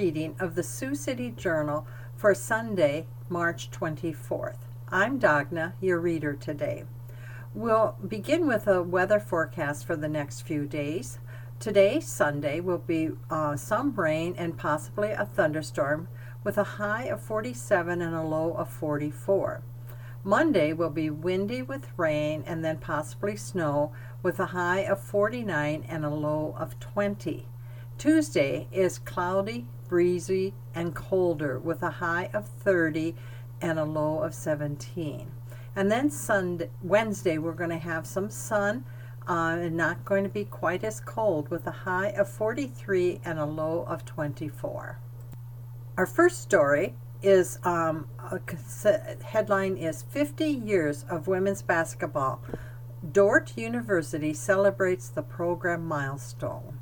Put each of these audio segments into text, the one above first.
reading of the Sioux City Journal for Sunday, March 24th. I'm Dagna, your reader today. We'll begin with a weather forecast for the next few days. Today, Sunday, will be some rain and possibly a thunderstorm with a high of 47 and a low of 44. Monday will be windy with rain and then possibly snow with a high of 49 and a low of 20. Tuesday is cloudy, breezy, and colder with a high of 30 and a low of 17. And then Wednesday, we're going to have some sun and not going to be quite as cold with a high of 43 and a low of 24. Our first story is headline is 50 Years of Women's Basketball. Dordt University celebrates the program milestone.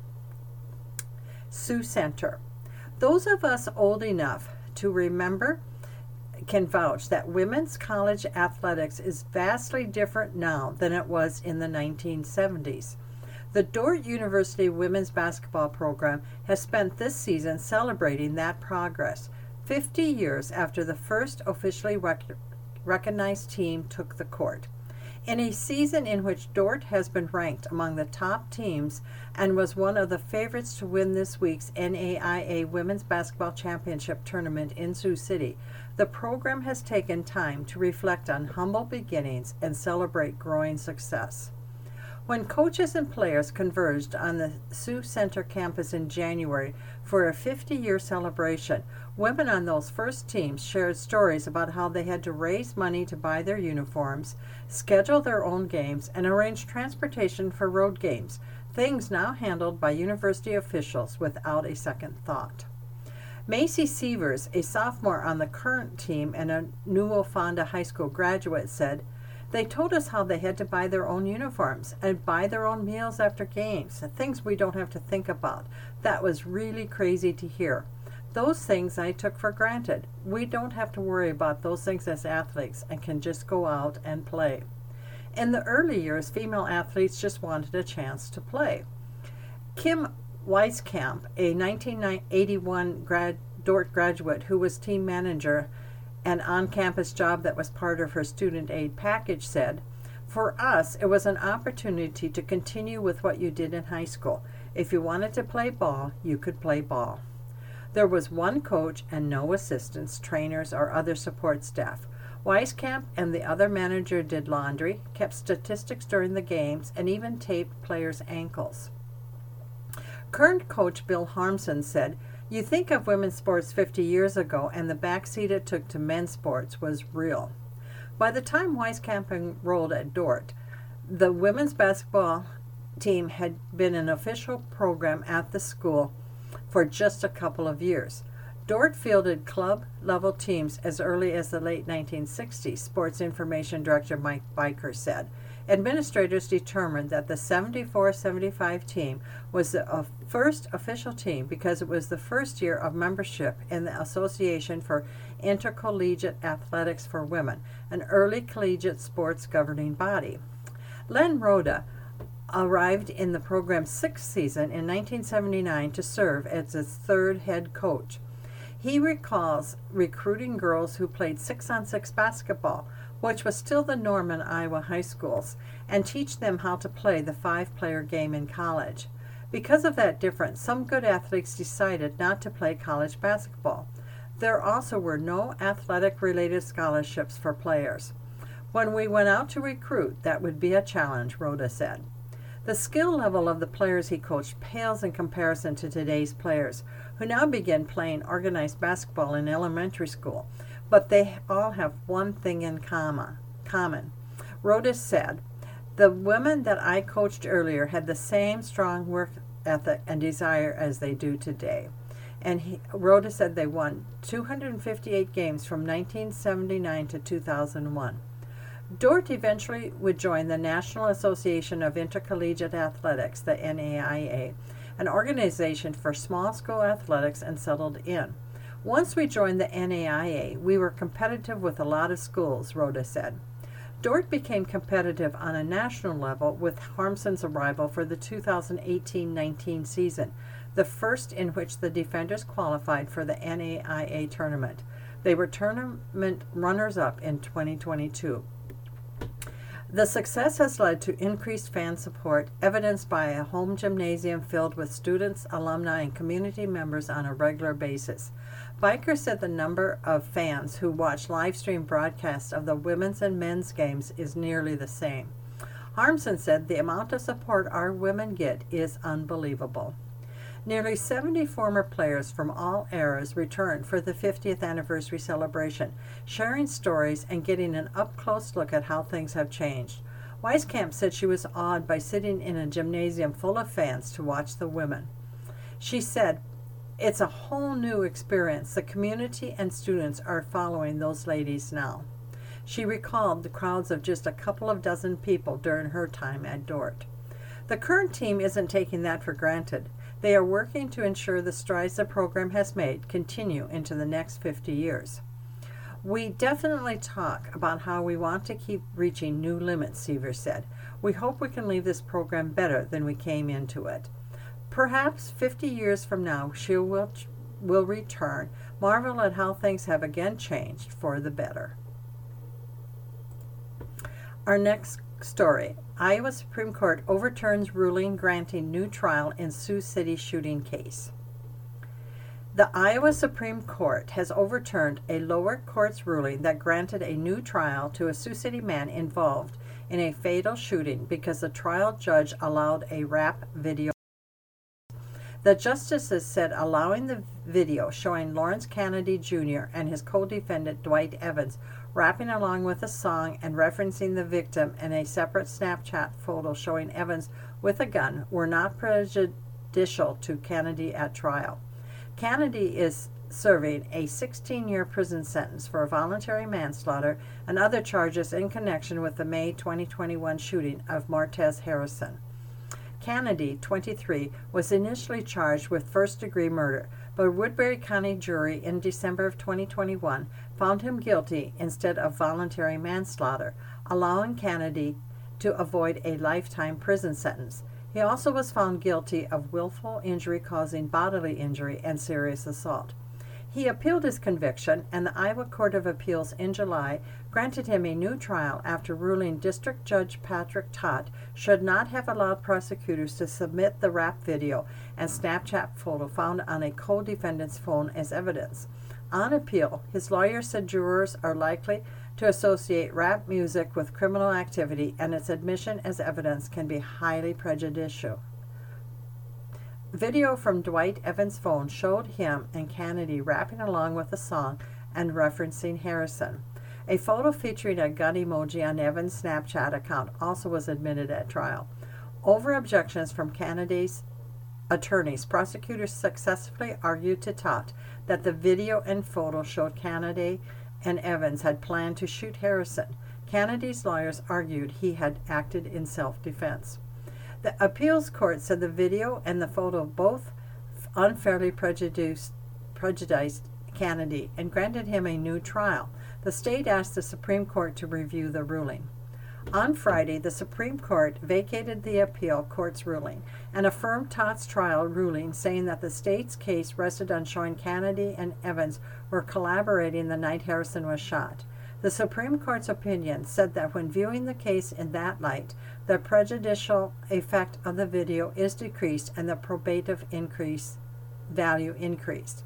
Sioux Center. Those of us old enough to remember can vouch that women's college athletics is vastly different now than it was in the 1970s. The Dordt University women's basketball program has spent this season celebrating that progress, 50 years after the first officially recognized team took the court. In a season in which Dordt has been ranked among the top teams and was one of the favorites to win this week's NAIA Women's Basketball Championship tournament in Sioux City, the program has taken time to reflect on humble beginnings and celebrate growing success. When coaches and players converged on the Sioux Center campus in January for a 50-year celebration, women on those first teams shared stories about how they had to raise money to buy their uniforms, schedule their own games, and arrange transportation for road games, things now handled by university officials without a second thought. Macy Sievers, a sophomore on the current team and a Newell Fonda High School graduate, said, "They told us how they had to buy their own uniforms and buy their own meals after games, things we don't have to think about. That was really crazy to hear. Those things I took for granted. We don't have to worry about those things as athletes and can just go out and play." In the early years, female athletes just wanted a chance to play. Kim Weiskamp, a 1981 Dordt graduate who was team manager, an on-campus job that was part of her student aid package, said, "For us, it was an opportunity to continue with what you did in high school. If you wanted to play ball, you could play ball." There was one coach and no assistants, trainers, or other support staff. Weiskamp and the other manager did laundry, kept statistics during the games, and even taped players' ankles. Current coach Bill Harmson said, "You think of women's sports 50 years ago, and the backseat it took to men's sports was real." By the time Weiskamp enrolled at Dordt, the women's basketball team had been an official program at the school for just a couple of years. Dordt fielded club-level teams as early as the late 1960s, Sports Information Director Mike Biker said. Administrators determined that the 74-75 team was the first official team because it was the first year of membership in the Association for Intercollegiate Athletics for Women, an early collegiate sports governing body. Len Rhoda arrived in the program's sixth season in 1979 to serve as its third head coach. He recalls recruiting girls who played 6-on-6 basketball, which was still the norm in Iowa high schools, and teach them how to play the 5-player game in college. Because of that difference, some good athletes decided not to play college basketball. There also were no athletic-related scholarships for players. When we went out to recruit, that would be a challenge, Rhoda said. The skill level of the players he coached pales in comparison to today's players, who now begin playing organized basketball in elementary school, but they all have one thing in common. Rhoda said, "The women that I coached earlier had the same strong work ethic and desire as they do today." And Rhoda said they won 258 games from 1979 to 2001. Dordt eventually would join the National Association of Intercollegiate Athletics, the NAIA, an organization for small school athletics, and settled in. "Once we joined the NAIA, we were competitive with a lot of schools," Rhoda said. Dordt became competitive on a national level with Harmson's arrival for the 2018-19 season. the first in which the defenders qualified for the NAIA tournament. They were tournament runners-up in 2022. The success has led to increased fan support, evidenced by a home gymnasium filled with students, alumni, and community members on a regular basis. Biker said the number of fans who watch live stream broadcasts of the women's and men's games is nearly the same. Harmson said the amount of support our women get is unbelievable. Nearly 70 former players from all eras returned for the 50th anniversary celebration, sharing stories and getting an up-close look at how things have changed. Weiskamp said she was awed by sitting in a gymnasium full of fans to watch the women. She said, "It's a whole new experience. The community and students are following those ladies now." She recalled the crowds of just a couple of dozen people during her time at Dordt. The current team isn't taking that for granted. They are working to ensure the strides the program has made continue into the next 50 years. "We definitely talk about how we want to keep reaching new limits," Seaver said. "We hope we can leave this program better than we came into it. Perhaps 50 years from now she will return, marvel at how things have again changed for the better." Our next story. Iowa Supreme Court overturns ruling granting new trial in Sioux City shooting case. The Iowa Supreme Court has overturned a lower court's ruling that granted a new trial to a Sioux City man involved in a fatal shooting because the trial judge allowed a rap video. The justices said allowing the video showing Lawrence Kennedy Jr. and his co-defendant Dwight Evans rapping along with a song and referencing the victim and a separate Snapchat photo showing Evans with a gun were not prejudicial to Kennedy at trial. Kennedy is serving a 16-year prison sentence for voluntary manslaughter and other charges in connection with the May 2021 shooting of Martez Harrison. Kennedy, 23, was initially charged with first-degree murder, but a Woodbury County jury in December of 2021 found him guilty instead of voluntary manslaughter, allowing Kennedy to avoid a lifetime prison sentence. He also was found guilty of willful injury causing bodily injury and serious assault. He appealed his conviction, and the Iowa Court of Appeals in July granted him a new trial after ruling District Judge Patrick Tott should not have allowed prosecutors to submit the rap video and Snapchat photo found on a co-defendant's phone as evidence. On appeal, his lawyer said jurors are likely to associate rap music with criminal activity, and its admission as evidence can be highly prejudicial. Video from Dwight Evans' phone showed him and Kennedy rapping along with a song and referencing Harrison. A photo featuring a gun emoji on Evans' Snapchat account also was admitted at trial. Over objections from Kennedy's attorneys, prosecutors successfully argued to Tott that the video and photo showed Kennedy and Evans had planned to shoot Harrison. Kennedy's lawyers argued he had acted in self-defense. The appeals court said the video and the photo both unfairly prejudiced Kennedy and granted him a new trial. The state asked the Supreme Court to review the ruling. On Friday, the Supreme Court vacated the appeal court's ruling and affirmed Tott's trial ruling, saying that the state's case rested on showing Kennedy and Evans were collaborating the night Harrison was shot. The Supreme Court's opinion said that when viewing the case in that light, the prejudicial effect of the video is decreased and the probative value increased.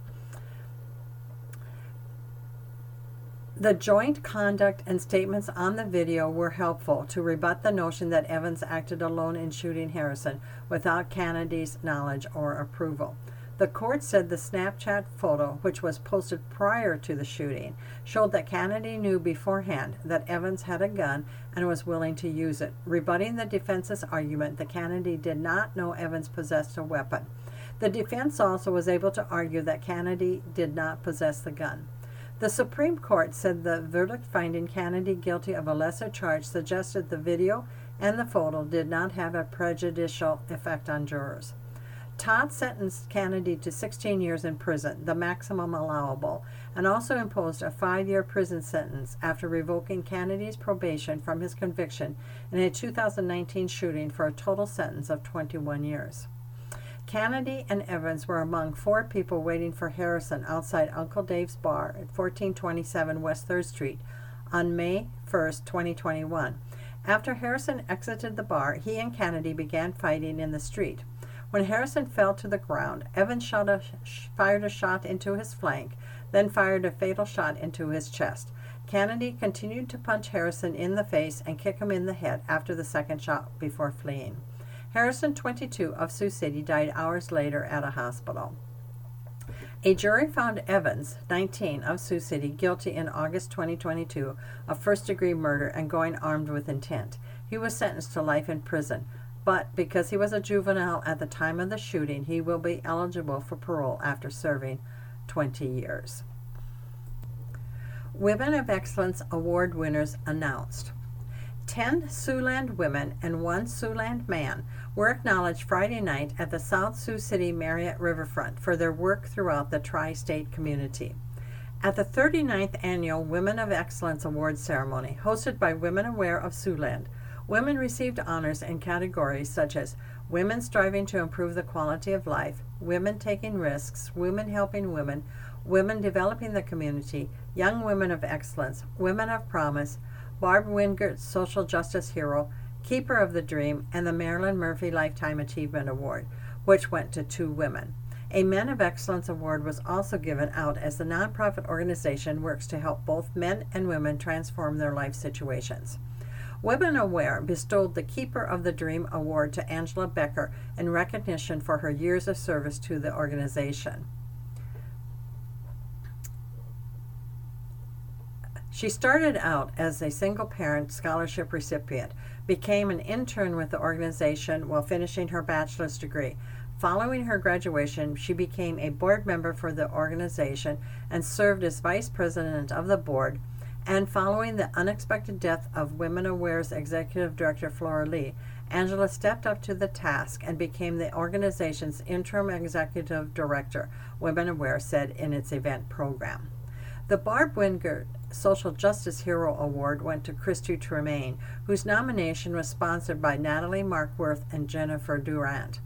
The joint conduct and statements on the video were helpful to rebut the notion that Evans acted alone in shooting Harrison without Kennedy's knowledge or approval. The court said the Snapchat photo, which was posted prior to the shooting, showed that Kennedy knew beforehand that Evans had a gun and was willing to use it, rebutting the defense's argument that Kennedy did not know Evans possessed a weapon. The defense also was able to argue that Kennedy did not possess the gun. The Supreme Court said the verdict finding Kennedy guilty of a lesser charge suggested the video and the photo did not have a prejudicial effect on jurors. Tott sentenced Kennedy to 16 years in prison, the maximum allowable, and also imposed a 5-year prison sentence after revoking Kennedy's probation from his conviction in a 2019 shooting for a total sentence of 21 years. Kennedy and Evans were among 4 people waiting for Harrison outside Uncle Dave's bar at 1427 West 3rd Street on May 1st, 2021. After Harrison exited the bar, he and Kennedy began fighting in the street. When Harrison fell to the ground, Evans fired a shot into his flank, then fired a fatal shot into his chest. Kennedy continued to punch Harrison in the face and kick him in the head after the second shot before fleeing. Harrison, 22, of Sioux City, died hours later at a hospital. A jury found Evans, 19, of Sioux City, guilty in August 2022 of first-degree murder and going armed with intent. He was sentenced to life in prison, but because he was a juvenile at the time of the shooting, he will be eligible for parole after serving 20 years. Women of Excellence Award winners announced. 10 Siouxland women and 1 Siouxland man were acknowledged Friday night at the South Sioux City Marriott Riverfront for their work throughout the tri-state community. At the 39th Annual Women of Excellence Awards ceremony, hosted by Women Aware of Siouxland, women received honors in categories such as Women Striving to Improve the Quality of Life, Women Taking Risks, Women Helping Women, Women Developing the Community, Young Women of Excellence, Women of Promise, Barb Wingert Social Justice Hero, Keeper of the Dream, and the Marilyn Murphy Lifetime Achievement Award, which went to 2 women. A Men of Excellence Award was also given out as the nonprofit organization works to help both men and women transform their life situations. Women Aware bestowed the Keeper of the Dream Award to Angela Becker in recognition for her years of service to the organization. She started out as a single-parent scholarship recipient, became an intern with the organization while finishing her bachelor's degree. Following her graduation, she became a board member for the organization and served as vice president of the board. And following the unexpected death of Women Aware's executive director, Flora Lee, Angela stepped up to the task and became the organization's interim executive director, Women Aware said in its event program. The Barb Wingert Social Justice Hero Award went to Christy Tremaine, whose nomination was sponsored by Natalie Markworth and Jennifer Durant.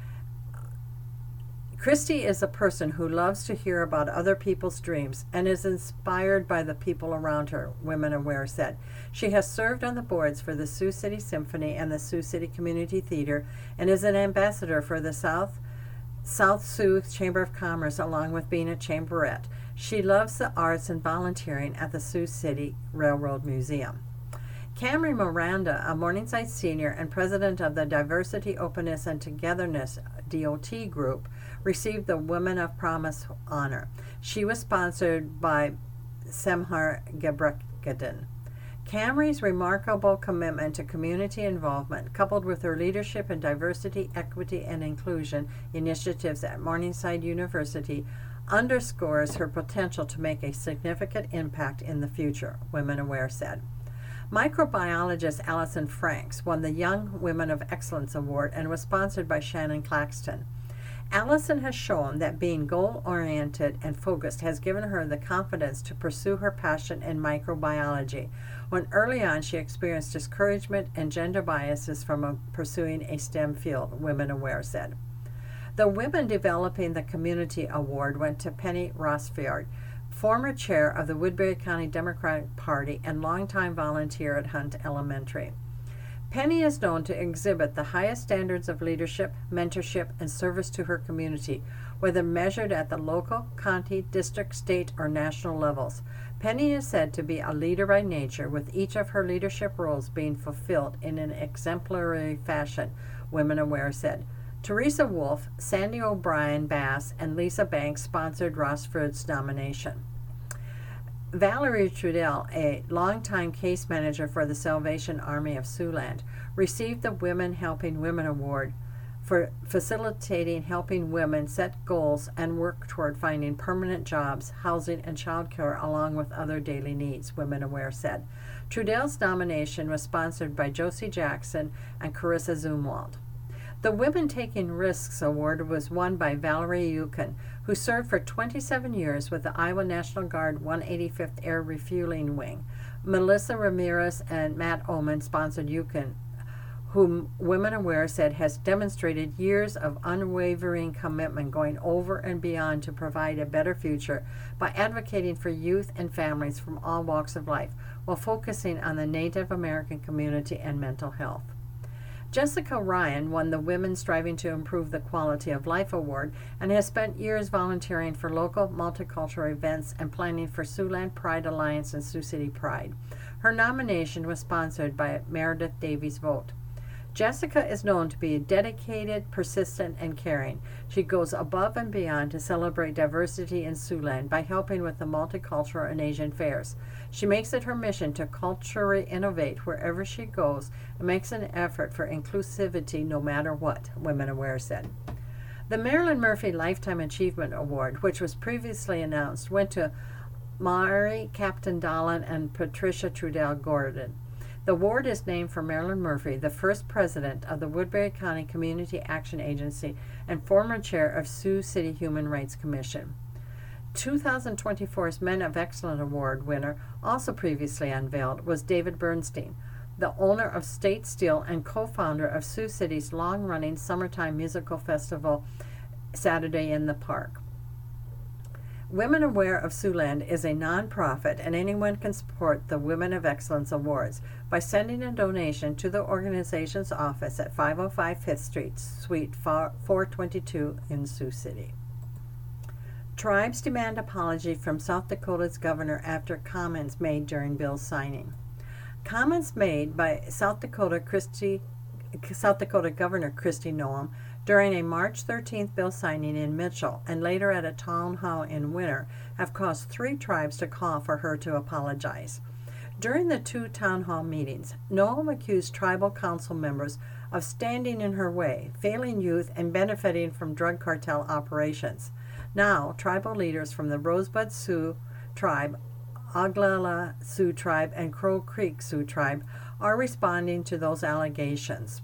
Christy is a person who loves to hear about other people's dreams and is inspired by the people around her, Women Aware said. She has served on the boards for the Sioux City Symphony and the Sioux City Community Theater and is an ambassador for the South Sioux Chamber of Commerce, along with being a chamberette. She loves the arts and volunteering at the Sioux City Railroad Museum. Camry Miranda, a Morningside senior and president of the Diversity, Openness, and Togetherness DOT group, received the Women of Promise honor. She was sponsored by Semhar Gebrekedin. Camry's remarkable commitment to community involvement, coupled with her leadership in diversity, equity, and inclusion initiatives at Morningside University, underscores her potential to make a significant impact in the future, Women Aware said. Microbiologist Allison Franks won the Young Women of Excellence Award and was sponsored by Shannon Claxton. Allison has shown that being goal-oriented and focused has given her the confidence to pursue her passion in microbiology, when early on she experienced discouragement and gender biases from pursuing a STEM field, Women Aware said. The Women Developing the Community Award went to Penny Rosfield, former chair of the Woodbury County Democratic Party and longtime volunteer at Hunt Elementary. Penny is known to exhibit the highest standards of leadership, mentorship, and service to her community, whether measured at the local, county, district, state, or national levels. Penny is said to be a leader by nature, with each of her leadership roles being fulfilled in an exemplary fashion, Women Aware said. Teresa Wolf, Sandy O'Brien Bass, and Lisa Banks sponsored Rosford's nomination. Valerie Trudell, a longtime case manager for the Salvation Army of Siouxland, received the Women Helping Women Award for facilitating helping women set goals and work toward finding permanent jobs, housing, and childcare along with other daily needs, Women Aware said. Trudell's nomination was sponsored by Josie Jackson and Carissa Zumwalt. The Women Taking Risks Award was won by Valerie Yukon, who served for 27 years with the Iowa National Guard 185th Air Refueling Wing. Melissa Ramirez and Matt Oman sponsored Yukon, whom Women Aware said has demonstrated years of unwavering commitment going over and beyond to provide a better future by advocating for youth and families from all walks of life while focusing on the Native American community and mental health. Jessica Ryan won the Women Striving to Improve the Quality of Life Award and has spent years volunteering for local multicultural events and planning for Siouxland Pride Alliance and Sioux City Pride. Her nomination was sponsored by Meredith Davies Vote. Jessica is known to be dedicated, persistent, and caring. She goes above and beyond to celebrate diversity in Siouxland by helping with the multicultural and Asian fairs. She makes it her mission to culturally innovate wherever she goes and makes an effort for inclusivity no matter what, Women Aware said. The Marilyn Murphy Lifetime Achievement Award, which was previously announced, went to Mari Captain Dolan and Patricia Trudell Gordon. The award is named for Marilyn Murphy, the first president of the Woodbury County Community Action Agency and former chair of Sioux City Human Rights Commission. 2024's Men of Excellence Award winner, also previously unveiled, was David Bernstein, the owner of State Steel and co-founder of Sioux City's long-running summertime musical festival, Saturday in the Park. Women Aware of Siouxland is a non-profit, and anyone can support the Women of Excellence Awards by sending a donation to the organization's office at 505 5th Street, Suite 422 in Sioux City. Tribes demand apology from South Dakota's governor after comments made during bill's signing. Comments made by South Dakota Governor Kristi Noem during a March 13th bill signing in Mitchell and later at a town hall in Winter have caused 3 tribes to call for her to apologize. During the 2 town hall meetings, Noem accused tribal council members of standing in her way, failing youth, and benefiting from drug cartel operations. Now, tribal leaders from the Rosebud Sioux Tribe, Oglala Sioux Tribe, and Crow Creek Sioux Tribe are responding to those allegations.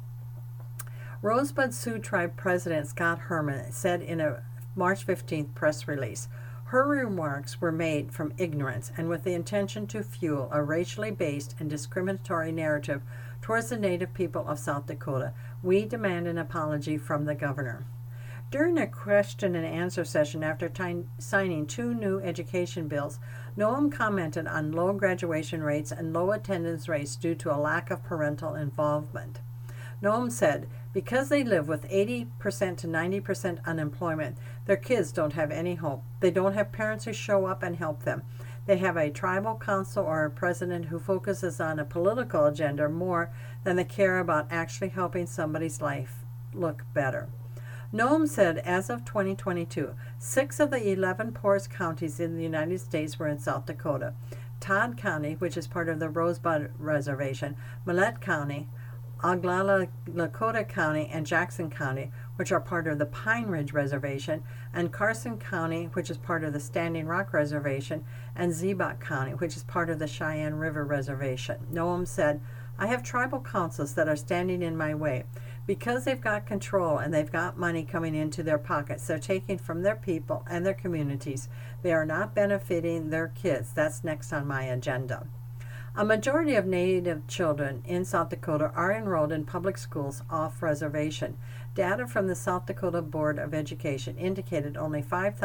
Rosebud Sioux Tribe President Scott Herman said in a March 15th press release, her remarks were made from ignorance and with the intention to fuel a racially based and discriminatory narrative towards the Native people of South Dakota. We demand an apology from the governor. During a question and answer session after signing 2 new education bills, Noem commented on low graduation rates and low attendance rates due to a lack of parental involvement. Noem said, because they live with 80% to 90% unemployment, their kids don't have any hope. They don't have parents who show up and help them. They have a tribal council or a president who focuses on a political agenda more than they care about actually helping somebody's life look better. Noem said as of 2022, 6 of the 11 poorest counties in the United States were in South Dakota. Todd County, which is part of the Rosebud Reservation, Millette County, Oglala Lakota County, and Jackson County, which are part of the Pine Ridge Reservation, and Carson County, which is part of the Standing Rock Reservation, and Ziebach County, which is part of the Cheyenne River Reservation. Noem said, I have tribal councils that are standing in my way. Because they've got control and they've got money coming into their pockets, they're taking from their people and their communities. They are not benefiting their kids. That's next on my agenda. A majority of Native children in South Dakota are enrolled in public schools off-reservation. Data from the South Dakota Board of Education indicated only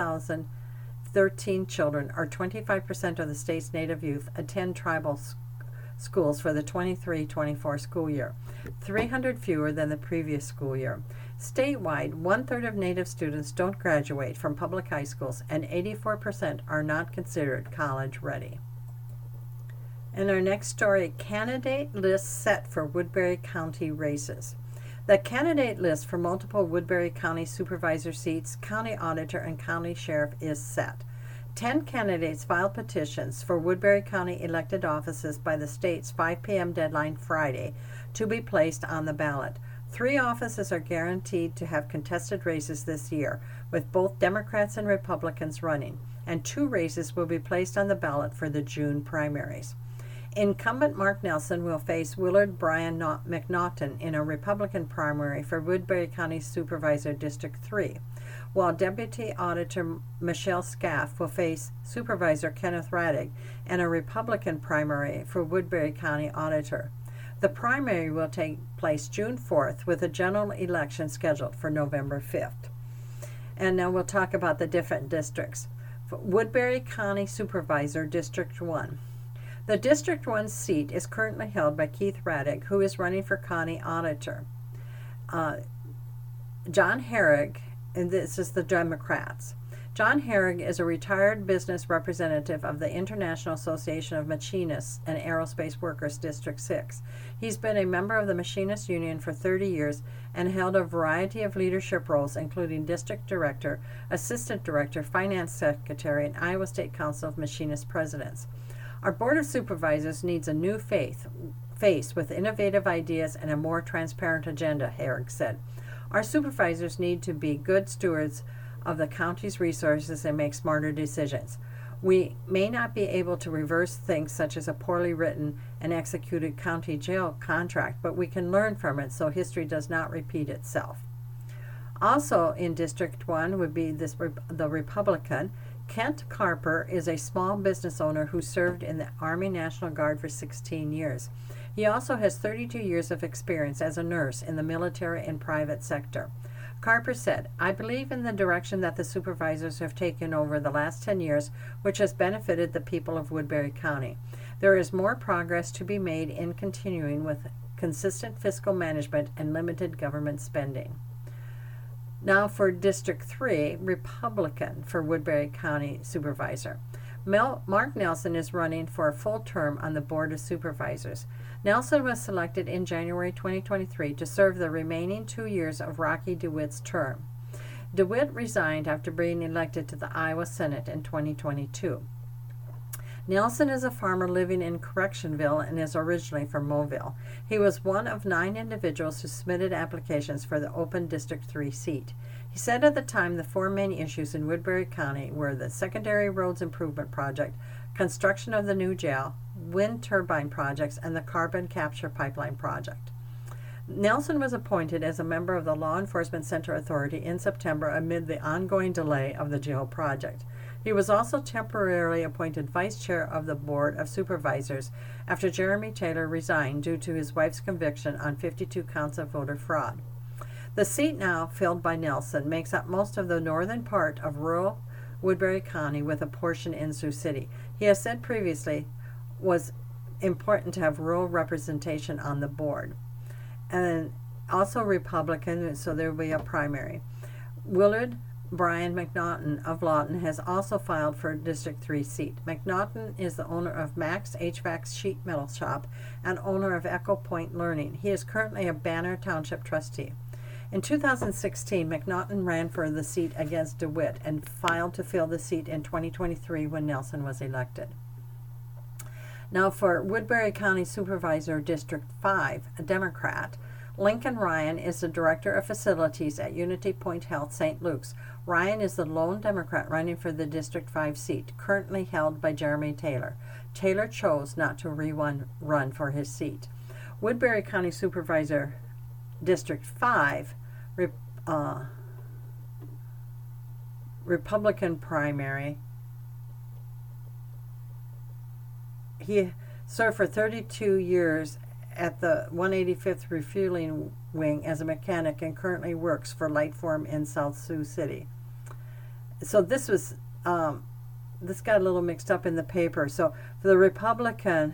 5,013 children, or 25% of the state's Native youth, attend tribal schools for the 23-24 school year, 300 fewer than the previous school year. Statewide, 1/3 of Native students don't graduate from public high schools, and 84% are not considered college ready. In our next story, candidate list set for Woodbury County races. The candidate list for multiple Woodbury County supervisor seats, county auditor, and county sheriff is set. 10 candidates filed petitions for Woodbury County elected offices by the state's 5 p.m. deadline Friday to be placed on the ballot. 3 offices are guaranteed to have contested races this year, with both Democrats and Republicans running, and 2 races will be placed on the ballot for the June primaries. Incumbent Mark Nelson will face Willard Bryan McNaughton in a Republican primary for Woodbury County Supervisor District 3, while Deputy Auditor Michelle Scaff will face Supervisor Kenneth Radig in a Republican primary for Woodbury County Auditor. The primary will take place June 4th with a general election scheduled for November 5th. And now we'll talk about the different districts. Woodbury County Supervisor, District 1. The District 1 seat is currently held by Keith Raddick, who is running for County Auditor. John Herrig, and this is the Democrats. John Herrig is a retired business representative of the International Association of Machinists and Aerospace Workers, District 6. He's been a member of the Machinists Union for 30 years and held a variety of leadership roles, including District Director, Assistant Director, Finance Secretary, and Iowa State Council of Machinist Presidents. Our Board of Supervisors needs a new face with innovative ideas and a more transparent agenda, Herrig said. Our supervisors need to be good stewards of the county's resources and make smarter decisions. We may not be able to reverse things such as a poorly written and executed county jail contract, but we can learn from it so history does not repeat itself. Also in District 1 would be the Republican. Kent Carper is a small business owner who served in the Army National Guard for 16 years. He also has 32 years of experience as a nurse in the military and private sector. Carper said, "I believe in the direction that the supervisors have taken over the last 10 years, which has benefited the people of Woodbury County. There is more progress to be made in continuing with consistent fiscal management and limited government spending." Now for District 3, Republican for Woodbury County Supervisor. Mark Nelson is running for a full term on the Board of Supervisors. Nelson was selected in January 2023 to serve the remaining 2 years of Rocky DeWitt's term. DeWitt resigned after being elected to the Iowa Senate in 2022. Nelson is a farmer living in Correctionville and is originally from Mobile. He was one of 9 individuals who submitted applications for the open District 3 seat. He said at the time the 4 main issues in Woodbury County were the secondary roads improvement project, construction of the new jail, wind turbine projects, and the carbon capture pipeline project. Nelson was appointed as a member of the Law Enforcement Center Authority in September amid the ongoing delay of the jail project. He was also temporarily appointed vice chair of the Board of Supervisors after Jeremy Taylor resigned due to his wife's conviction on 52 counts of voter fraud. The seat now filled by Nelson makes up most of the northern part of rural Woodbury County with a portion in Sioux City. He has said previously was important to have rural representation on the board. And also Republican, so there will be a primary. Willard Brian McNaughton of Lawton has also filed for a District 3 seat. McNaughton is the owner of Max HVAC Sheet Metal Shop and owner of Echo Point Learning. He is currently a Banner Township trustee. In 2016, McNaughton ran for the seat against DeWitt and filed to fill the seat in 2023 when Nelson was elected. Now for Woodbury County Supervisor District 5, a Democrat, Lincoln Ryan is the Director of Facilities at Unity Point Health St. Luke's. Ryan is the lone Democrat running for the District 5 seat, currently held by Jeremy Taylor. Taylor chose not to run for his seat. Woodbury County Supervisor District 5, Republican primary. He served for 32 years at the 185th Refueling Wing as a mechanic and currently works for Lightform in South Sioux City. So this was, this got a little mixed up in the paper. So for the Republican,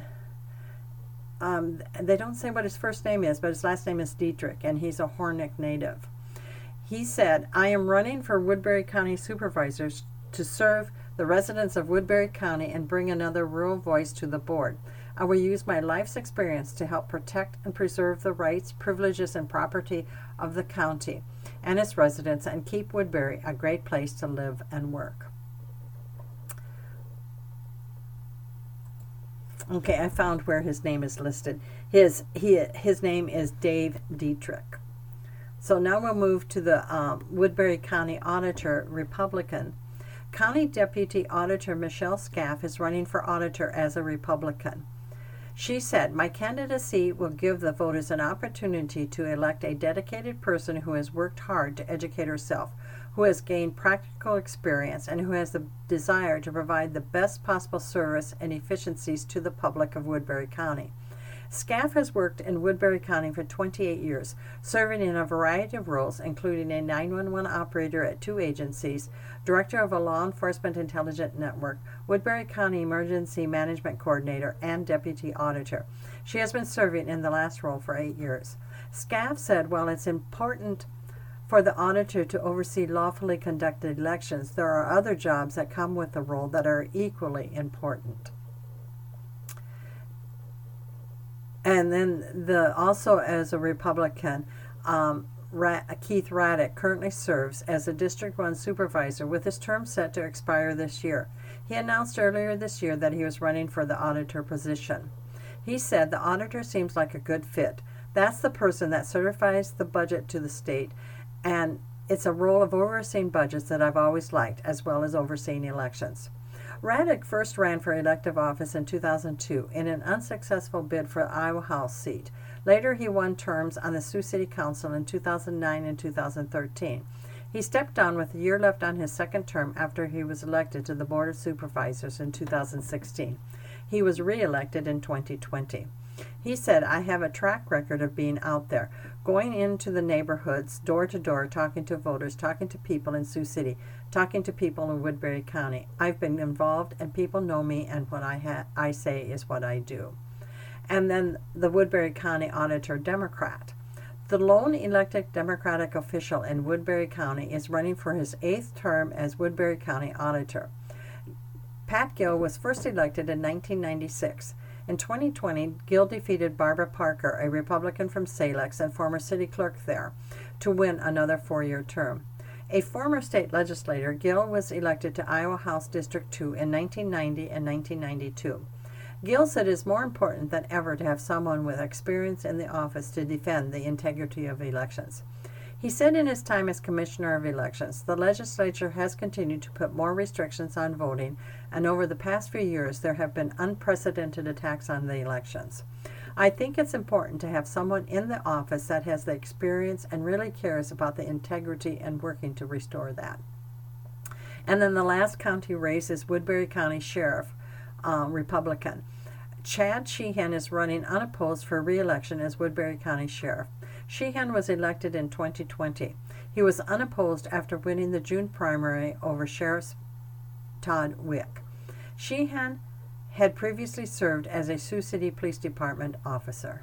they don't say what his first name is, but his last name is Dietrich, and he's a Hornick native. He said, "I am running for Woodbury County Supervisors to serve the residents of Woodbury County and bring another rural voice to the board. I will use my life's experience to help protect and preserve the rights, privileges, and property of the county and its residents and keep Woodbury a great place to live and work." Okay, I found where his name is listed. His name is Dave Dietrich. So now we'll move to the Woodbury County Auditor, Republican. County Deputy Auditor Michelle Scaff is running for auditor as a Republican. She said, "My candidacy will give the voters an opportunity to elect a dedicated person who has worked hard to educate herself, who has gained practical experience, and who has the desire to provide the best possible service and efficiencies to the public of Woodbury County. Scaff has worked in Woodbury County for 28 years, serving in a variety of roles, including a 911 operator at 2 agencies, director of a law enforcement intelligence network, Woodbury County Emergency Management Coordinator, and deputy auditor. She has been serving in the last role for 8 years. Scaff said, while it's important for the auditor to oversee lawfully conducted elections, there are other jobs that come with the role that are equally important. And then also as a Republican, Keith Raddick currently serves as a District 1 supervisor with his term set to expire this year. He announced earlier this year that he was running for the auditor position. He said, "The auditor seems like a good fit. That's the person that certifies the budget to the state, and it's a role of overseeing budgets that I've always liked, as well as overseeing elections." Raddick first ran for elective office in 2002 in an unsuccessful bid for the Iowa House seat. Later, he won terms on the Sioux City Council in 2009 and 2013. He stepped down with a year left on his second term after he was elected to the Board of Supervisors in 2016. He was re-elected in 2020. He said, "I have a track record of being out there, going into the neighborhoods, door to door, talking to voters, talking to people in Sioux City, talking to people in Woodbury County. I've been involved, and people know me, and what I say is what I do." And then the Woodbury County Auditor, Democrat. The lone elected Democratic official in Woodbury County is running for his 8th term as Woodbury County Auditor. Pat Gill was first elected in 1996. In 2020, Gill defeated Barbara Parker, a Republican from Salix and former city clerk there, to win another 4-year term. A former state legislator, Gill was elected to Iowa House District 2 in 1990 and 1992. Gill said it is more important than ever to have someone with experience in the office to defend the integrity of elections. He said in his time as Commissioner of Elections, the legislature has continued to put more restrictions on voting, and over the past few years there have been unprecedented attacks on the elections. I think it's important to have someone in the office that has the experience and really cares about the integrity and working to restore that. And then the last county race is Woodbury County Sheriff, Republican. Chad Sheehan is running unopposed for re-election as Woodbury County Sheriff. Sheehan was elected in 2020. He was unopposed after winning the June primary over Sheriff Todd Wick. Sheehan had previously served as a Sioux City Police Department officer.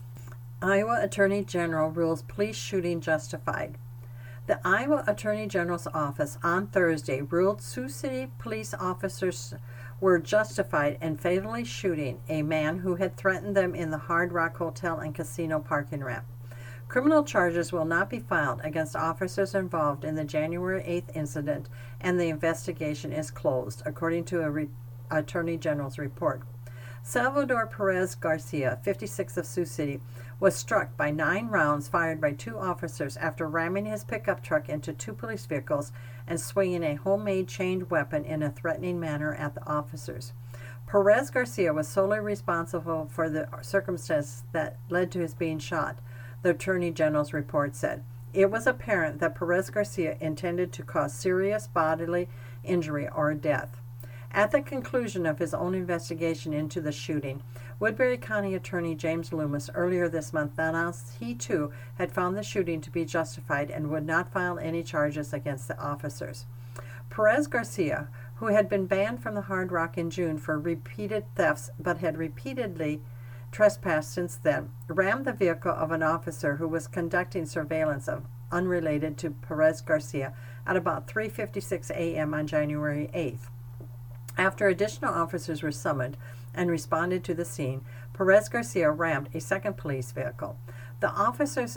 Iowa Attorney General rules police shooting justified. The Iowa Attorney General's office on Thursday ruled Sioux City police officers were justified in fatally shooting a man who had threatened them in the Hard Rock Hotel and Casino parking ramp. Criminal charges will not be filed against officers involved in the January 8th incident, and the investigation is closed, according to a Attorney General's report. Salvador Perez Garcia, 56 of Sioux City, was struck by 9 rounds fired by 2 officers after ramming his pickup truck into 2 police vehicles and swinging a homemade chained weapon in a threatening manner at the officers. Perez Garcia was solely responsible for the circumstances that led to his being shot, the Attorney General's report said. It was apparent that Perez Garcia intended to cause serious bodily injury or death. At the conclusion of his own investigation into the shooting, Woodbury County Attorney James Loomis earlier this month announced he too had found the shooting to be justified and would not file any charges against the officers. Perez Garcia, who had been banned from the Hard Rock in June for repeated thefts but had repeatedly trespassed since then, rammed the vehicle of an officer who was conducting surveillance of unrelated to Perez Garcia at about 3:56 a.m. on January 8th. After additional officers were summoned and responded to the scene, Perez Garcia rammed a second police vehicle. The officers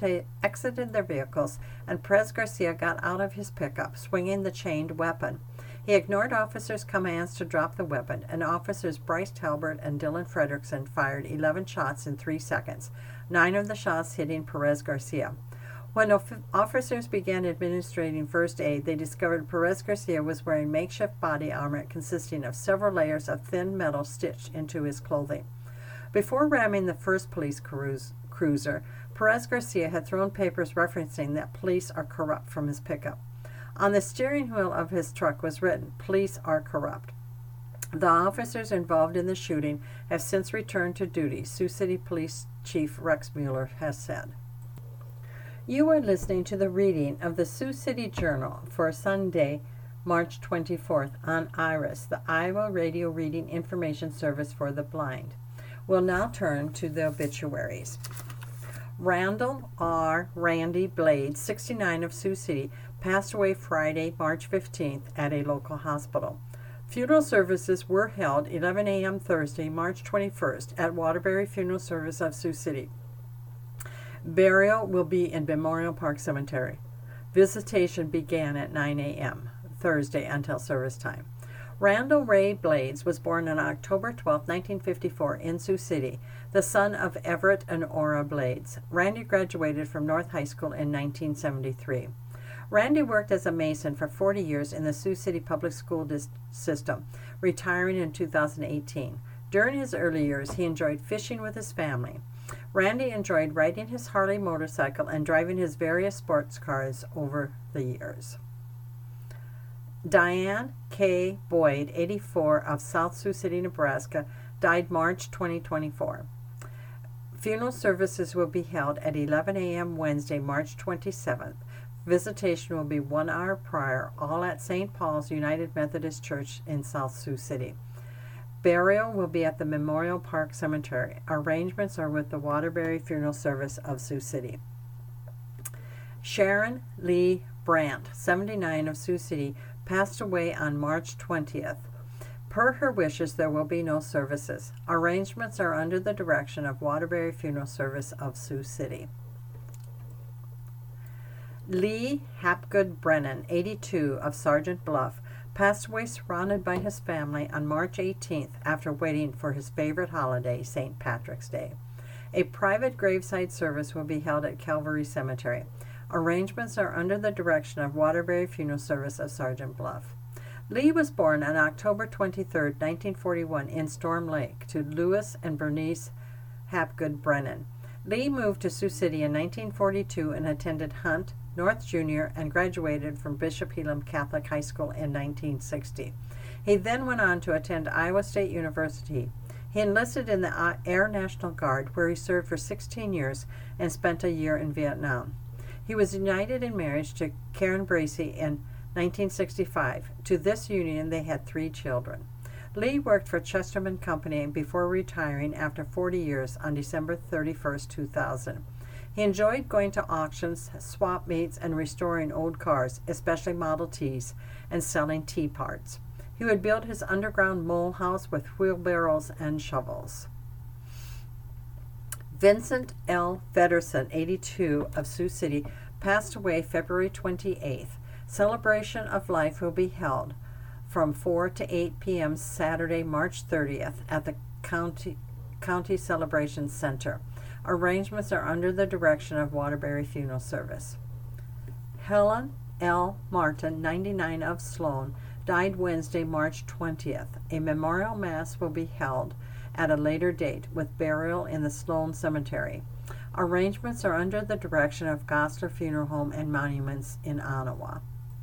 exited their vehicles, and Perez Garcia got out of his pickup, swinging the chained weapon. He ignored officers' commands to drop the weapon, and officers Bryce Talbert and Dylan Fredrickson fired 11 shots in 3 seconds, 9 of the shots hitting Perez Garcia. When officers began administering first aid, they discovered Perez Garcia was wearing makeshift body armor consisting of several layers of thin metal stitched into his clothing. Before ramming the first police cruiser, Perez Garcia had thrown papers referencing that police are corrupt from his pickup. On the steering wheel of his truck was written, "Police are corrupt." The officers involved in the shooting have since returned to duty, Sioux City Police Chief Rex Mueller has said. You are listening to the reading of the Sioux City Journal for Sunday, March 24th on IRIS, the Iowa Radio Reading Information Service for the Blind. We'll now turn to the obituaries. Randall R. Randy Blades, 69 of Sioux City, passed away Friday, March 15th at a local hospital. Funeral services were held 11 a.m. Thursday, March 21st at Waterbury Funeral Service of Sioux City. Burial will be in Memorial Park Cemetery. Visitation began at 9 a.m. Thursday until service time. Randall Ray Blades was born on October 12, 1954 in Sioux City, the son of Everett and Ora Blades. Randy graduated from North High School in 1973. Randy worked as a mason for 40 years in the Sioux City public school system, retiring in 2018. During his early years, he enjoyed fishing with his family. Randy enjoyed riding his Harley motorcycle and driving his various sports cars over the years. Diane K. Boyd, 84, of South Sioux City, Nebraska, died March 2024. Funeral services will be held at 11 a.m. Wednesday, March 27th. Visitation will be 1 hour prior, all at St. Paul's United Methodist Church in South Sioux City. Burial will be at the Memorial Park Cemetery. Arrangements are with the Waterbury Funeral Service of Sioux City. Sharon Lee Brandt, 79, of Sioux City, passed away on March 20th. Per her wishes, there will be no services. Arrangements are under the direction of Waterbury Funeral Service of Sioux City. Lee Hapgood Brennan, 82, of Sergeant Bluff, passed away surrounded by his family on March 18th after waiting for his favorite holiday, St. Patrick's Day. A private graveside service will be held at Calvary Cemetery. Arrangements are under the direction of Waterbury Funeral Service of Sergeant Bluff. Lee was born on October 23, 1941, in Storm Lake to Louis and Bernice Hapgood Brennan. Lee moved to Sioux City in 1942 and attended Hunt, North Junior, and graduated from Bishop Elam Catholic High School in 1960. He then went on to attend Iowa State University. He enlisted in the Air National Guard, where he served for 16 years and spent a year in Vietnam. He was united in marriage to Karen Bracy in 1965. To this union, they had 3 children. Lee worked for Chesterman Company before retiring after 40 years on December 31, 2000. He enjoyed going to auctions, swap meets, and restoring old cars, especially Model Ts, and selling tea parts. He would build his underground mole house with wheelbarrows and shovels. Vincent L. Fedderson, 82, of Sioux City, passed away February 28th. Celebration of life will be held from 4 to 8 p.m. Saturday, March 30th at the County Celebration Center. Arrangements are under the direction of Waterbury Funeral Service. Helen L. Martin, 99, of Sloan, died Wednesday, March 20th. A memorial mass will be held at a later date with burial in the Sloan Cemetery. Arrangements are under the direction of Gosler Funeral Home and Monuments in Ottawa.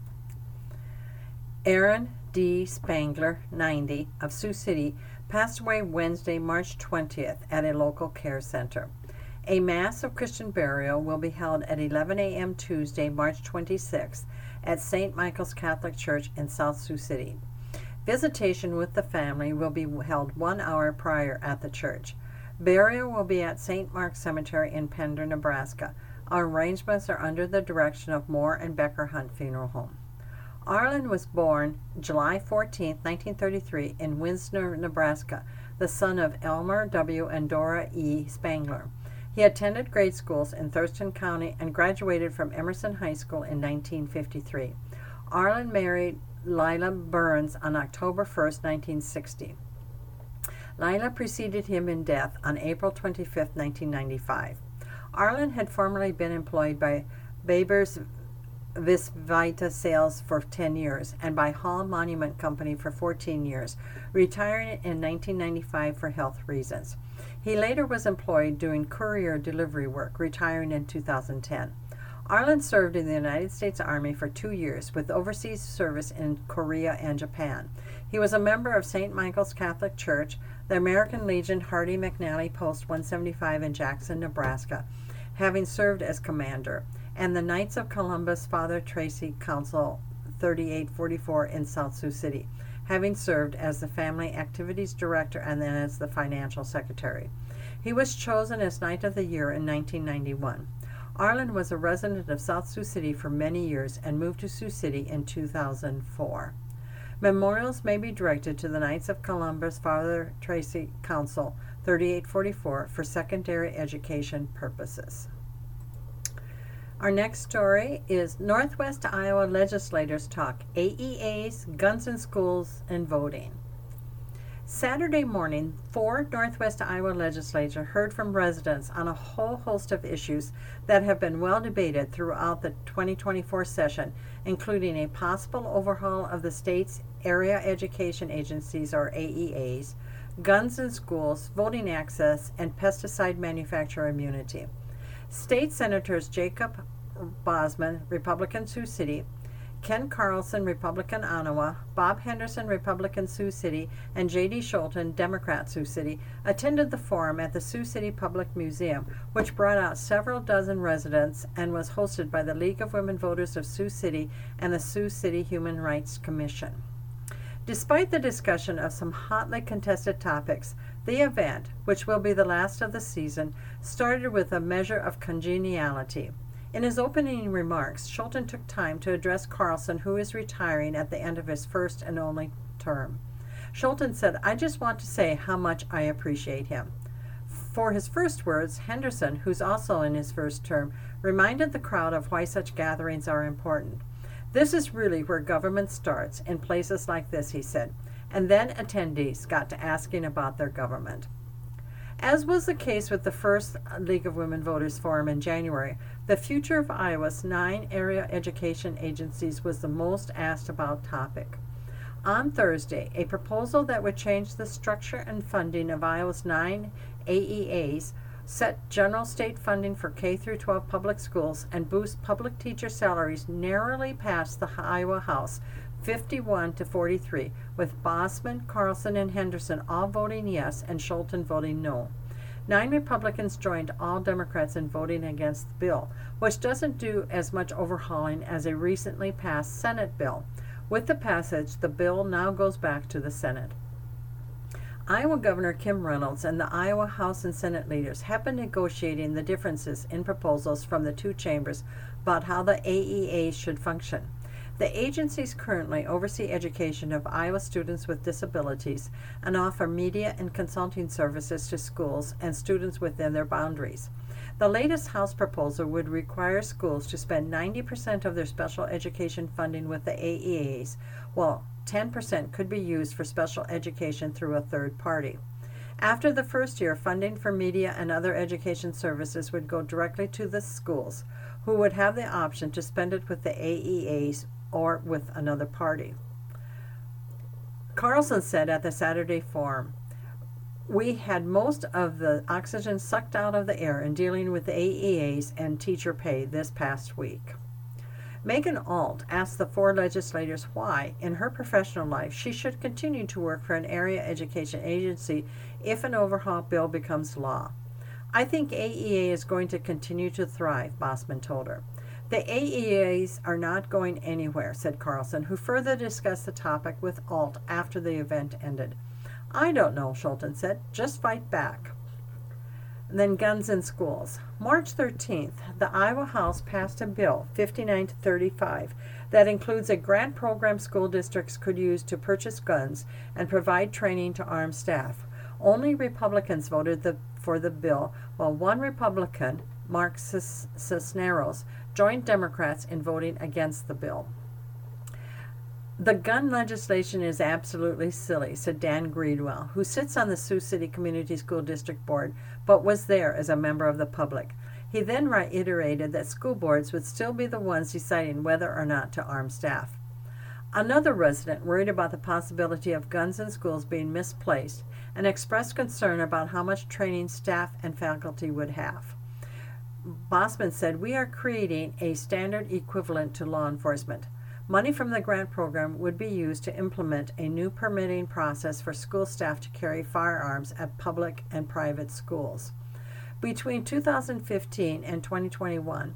Aaron D. Spangler, 90, of Sioux City, passed away Wednesday, March 20th at a local care center. A Mass of Christian burial will be held at 11 a.m. Tuesday, March 26th at St. Michael's Catholic Church in South Sioux City. Visitation with the family will be held 1 hour prior at the church. Burial will be at St. Mark's Cemetery in Pender, Nebraska. Arrangements are under the direction of Moore and Becker Hunt Funeral Home. Arlen was born July 14, 1933, in Wisner, Nebraska, the son of Elmer W. and Dora E. Spangler. He attended grade schools in Thurston County and graduated from Emerson High School in 1953. Arlen married Lila Burns on October 1, 1960. Lila preceded him in death on April 25, 1995. Arlen had formerly been employed by Babers Visvita Sales for 10 years and by Hall Monument Company for 14 years, retiring in 1995 for health reasons. He later was employed doing courier delivery work, retiring in 2010. Arlen served in the United States Army for 2 years with overseas service in Korea and Japan. He was a member of St. Michael's Catholic Church, the American Legion Hardy McNally Post 175 in Jackson, Nebraska, having served as commander, and the Knights of Columbus Father Tracy Council 3844 in South Sioux City, having served as the Family Activities Director and then as the Financial Secretary. He was chosen as Knight of the Year in 1991. Arlen was a resident of South Sioux City for many years and moved to Sioux City in 2004. Memorials may be directed to the Knights of Columbus Father Tracy Council 3844 for secondary education purposes. Our next story is Northwest Iowa legislators talk AEAs, guns in schools, and voting. Saturday morning, 4 Northwest Iowa legislators heard from residents on a whole host of issues that have been well debated throughout the 2024 session, including a possible overhaul of the state's area education agencies, or AEAs, guns in schools, voting access, and pesticide manufacturer immunity. State Senators Jacob Bosman, Republican Sioux City, Ken Carlson, Republican Ottawa, Bob Henderson, Republican Sioux City, and J.D. Scholten, Democrat Sioux City, attended the forum at the Sioux City Public Museum, which brought out several dozen residents and was hosted by the League of Women Voters of Sioux City and the Sioux City Human Rights Commission. Despite the discussion of some hotly contested topics, the event, which will be the last of the season, started with a measure of congeniality. In his opening remarks, Scholten took time to address Carlson, who is retiring at the end of his first and only term. Scholten said, "I just want to say how much I appreciate him." For his first words, Henderson, who's also in his first term, reminded the crowd of why such gatherings are important. "This is really where government starts, in places like this," he said, and then attendees got to asking about their government. As was the case with the first League of Women Voters Forum in January, the future of Iowa's 9 area education agencies was the most asked about topic. On Thursday, a proposal that would change the structure and funding of Iowa's 9 AEAs, set general state funding for K-12 public schools, and boost public teacher salaries narrowly passed the Iowa House 51-43, with Bosman, Carlson, and Henderson all voting yes and Scholten voting no. 9 Republicans joined all Democrats in voting against the bill, which doesn't do as much overhauling as a recently passed Senate bill. With the passage, the bill now goes back to the Senate. Iowa Governor Kim Reynolds and the Iowa House and Senate leaders have been negotiating the differences in proposals from the two chambers about how the AEAs should function. The agencies currently oversee education of Iowa students with disabilities and offer media and consulting services to schools and students within their boundaries. The latest House proposal would require schools to spend 90% of their special education funding with the AEAs, while 10% could be used for special education through a third party. After the first year, funding for media and other education services would go directly to the schools, who would have the option to spend it with the AEAs or with another party. Carlson said at the Saturday forum, "We had most of the oxygen sucked out of the air in dealing with the AEAs and teacher pay this past week." Megan Alt asked the 4 legislators why, in her professional life, she should continue to work for an area education agency if an overhaul bill becomes law. "I think AEA is going to continue to thrive," Bosman told her. "The AEAs are not going anywhere," said Carlson, who further discussed the topic with Alt after the event ended. "I don't know," Scholten said. "Just fight back." And then guns in schools. March 13th, the Iowa House passed a bill, 59-35, that includes a grant program school districts could use to purchase guns and provide training to armed staff. Only Republicans voted for the bill, while one Republican, Mark Cisneros, joined Democrats in voting against the bill. "The gun legislation is absolutely silly," said Dan Greenwell, who sits on the Sioux City Community School District Board, but was there as a member of the public. He then reiterated that school boards would still be the ones deciding whether or not to arm staff. Another resident worried about the possibility of guns in schools being misplaced and expressed concern about how much training staff and faculty would have. Bosman said, "We are creating a standard equivalent to law enforcement. Money from the grant program would be used to implement a new permitting process for school staff to carry firearms at public and private schools." Between 2015 and 2021,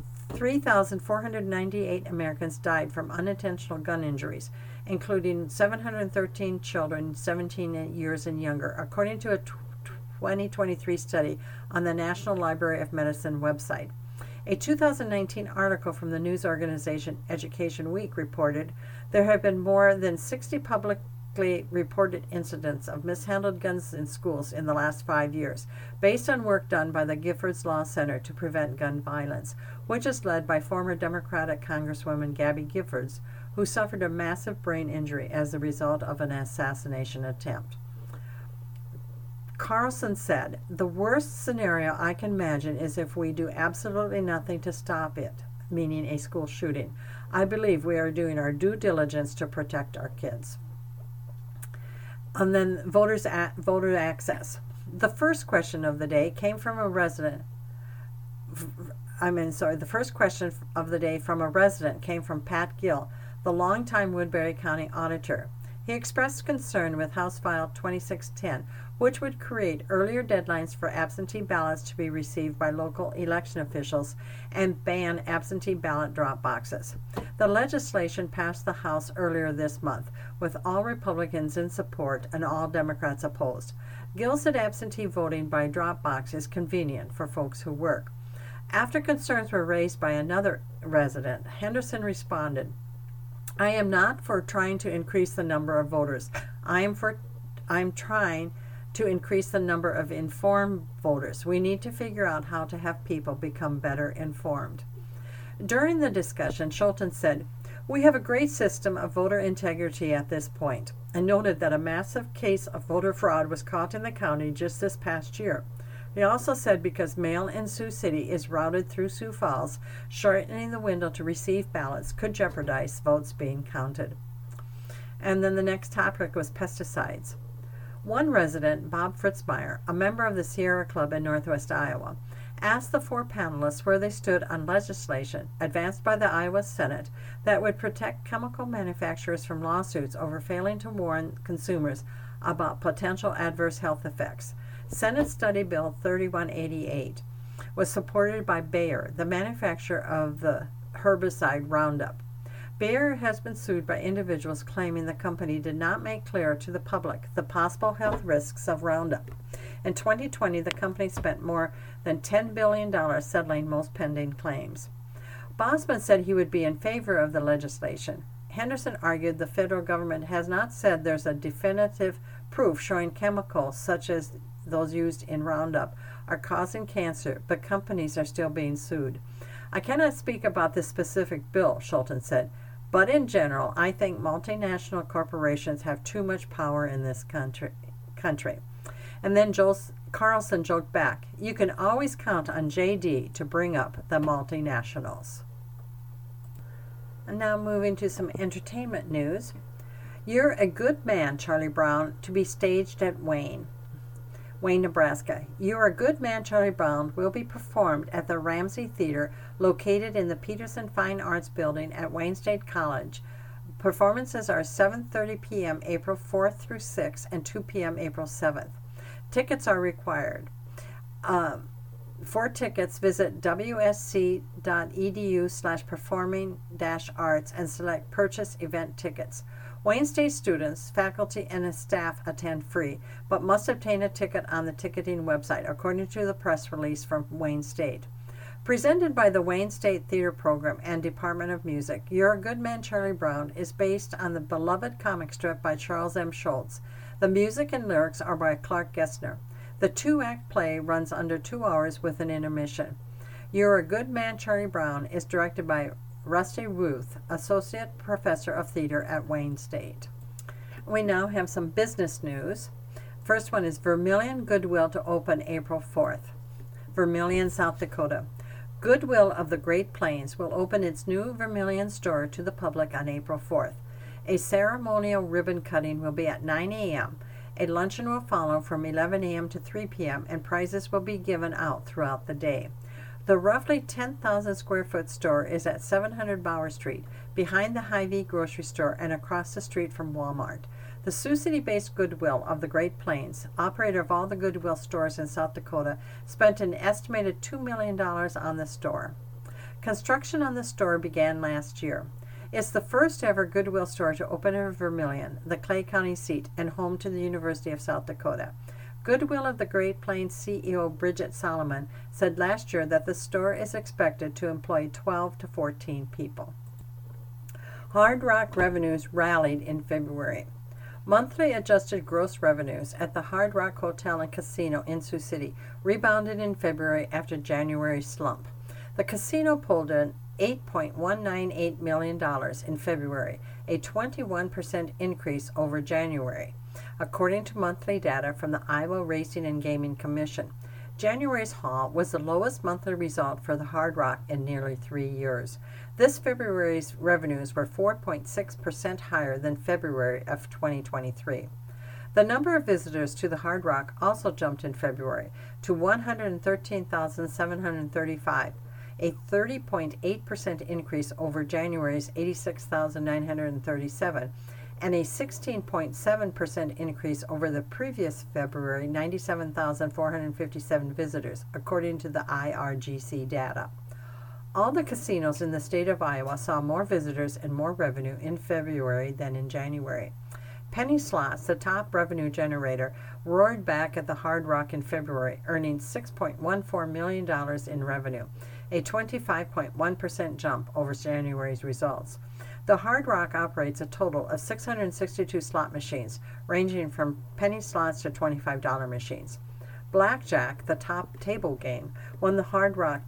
3,498 Americans died from unintentional gun injuries, including 713 children 17 years and younger, according to a 2023 study on the National Library of Medicine website. A 2019 article from the news organization Education Week reported there have been more than 60 publicly reported incidents of mishandled guns in schools in the last 5 years, based on work done by the Giffords Law Center to Prevent Gun Violence, which is led by former Democratic Congresswoman Gabby Giffords, who suffered a massive brain injury as a result of an assassination attempt. Carlson said, "The worst scenario I can imagine is if we do absolutely nothing to stop it," meaning a school shooting. "I believe we are doing our due diligence to protect our kids." And then voter access. The first question of the day came from a resident. The first question of the day from a resident came from Pat Gill, the longtime Woodbury County auditor. He expressed concern with House File 2610, which would create earlier deadlines for absentee ballots to be received by local election officials and ban absentee ballot drop boxes. The legislation passed the House earlier this month, with all Republicans in support and all Democrats opposed. Gill said absentee voting by drop box is convenient for folks who work. After concerns were raised by another resident, Henderson responded, "I am not for trying to increase the number of voters. I'm trying to increase the number of informed voters. We need to figure out how to have people become better informed." During the discussion, Schulten said, "We have a great system of voter integrity at this point," and noted that a massive case of voter fraud was caught in the county just this past year. He also said because mail in Sioux City is routed through Sioux Falls, shortening the window to receive ballots could jeopardize votes being counted. And then the next topic was pesticides. One resident, Bob Fritzmeyer, a member of the Sierra Club in Northwest Iowa, asked the four panelists where they stood on legislation advanced by the Iowa Senate that would protect chemical manufacturers from lawsuits over failing to warn consumers about potential adverse health effects. Senate Study Bill 3188 was supported by Bayer, the manufacturer of the herbicide Roundup. Bayer has been sued by individuals claiming the company did not make clear to the public the possible health risks of Roundup. In 2020, the company spent more than $10 billion settling most pending claims. Bosman said he would be in favor of the legislation. Henderson argued the federal government has not said there's a definitive proof showing chemicals such as those used in Roundup are causing cancer, but companies are still being sued. "I cannot speak about this specific bill," Schulten said, "but in general, I think multinational corporations have too much power in this country. And then Carlson joked back, "You can always count on JD to bring up the multinationals." And now moving to some entertainment news. "You're a Good Man, Charlie Brown," to be staged at Wayne, Nebraska. "You're a Good Man, Charlie Brown" will be performed at the Ramsey Theater, located in the Peterson Fine Arts Building at Wayne State College. Performances are 7:30 p.m. April 4th through 6th and 2 p.m. April 7th. Tickets are required. For tickets, visit wsc.edu/performing-arts and select Purchase Event Tickets. Wayne State students, faculty, and staff attend free, but must obtain a ticket on the ticketing website, according to the press release from Wayne State. Presented by the Wayne State Theater Program and Department of Music, You're a Good Man, Charlie Brown is based on the beloved comic strip by Charles M. Schulz. The music and lyrics are by Clark Gessner. The two-act play runs under 2 hours with an intermission. You're a Good Man, Charlie Brown is directed by Rusty Ruth, Associate Professor of Theater at Wayne State. We now have some business news. First one is Vermilion Goodwill to open April 4th. Vermilion, South Dakota. Goodwill of the Great Plains will open its new Vermilion store to the public on April 4th. A ceremonial ribbon cutting will be at 9 a.m. A luncheon will follow from 11 a.m. to 3 p.m., and prizes will be given out throughout the day. The roughly 10,000 square foot store is at 700 Bauer Street, behind the Hy-Vee grocery store and across the street from Walmart. The Sioux City-based Goodwill of the Great Plains, operator of all the Goodwill stores in South Dakota, spent an estimated $2 million on the store. Construction on the store began last year. It's the first ever Goodwill store to open in Vermillion, the Clay County seat and home to the University of South Dakota. Goodwill of the Great Plains CEO Bridget Solomon said last year that the store is expected to employ 12 to 14 people. Hard Rock revenues rallied in February. Monthly adjusted gross revenues at the Hard Rock Hotel and Casino in Sioux City rebounded in February after January's slump. The casino pulled in $8.198 million in February, a 21% increase over January, according to monthly data from the Iowa Racing and Gaming Commission. January's haul was the lowest monthly result for the Hard Rock in nearly 3 years. This February's revenues were 4.6% higher than February of 2023. The number of visitors to the Hard Rock also jumped in February to 113,735, a 30.8% increase over January's 86,937, and a 16.7% increase over the previous February 97,457 visitors, according to the IRGC data. All the casinos in the state of Iowa saw more visitors and more revenue in February than in January. Penny slots, the top revenue generator, roared back at the Hard Rock in February, earning $6.14 million in revenue, a 25.1% jump over January's results. The Hard Rock operates a total of 662 slot machines, ranging from penny slots to $25 machines. Blackjack, the top table game, won the Hard Rock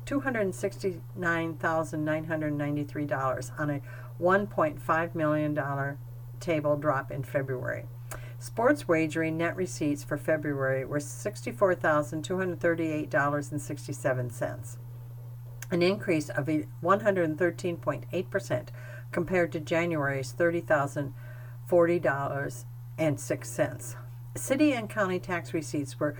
$269,993 on a $1.5 million table drop in February. Sports wagering net receipts for February were $64,238.67, an increase of 113.8% compared to January's $30,040.06. City and county tax receipts were